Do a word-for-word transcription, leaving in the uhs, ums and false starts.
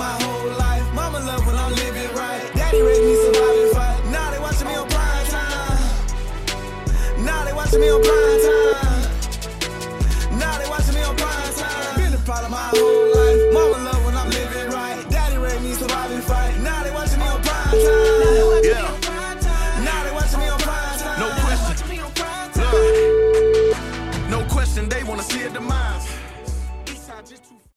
my whole life. Mama love when I'm living right. Daddy raised me survive and fight. Now they watching me on prime time. Now they watching me on prime time. Now they watching me on prime time. Been a problem my whole life. Mama love when I'm living right. Daddy raised me survive and fight. Now they watching me on prime time. Yeah. Now they watching me on prime time. No question. Look. No question, they wanna see a demise.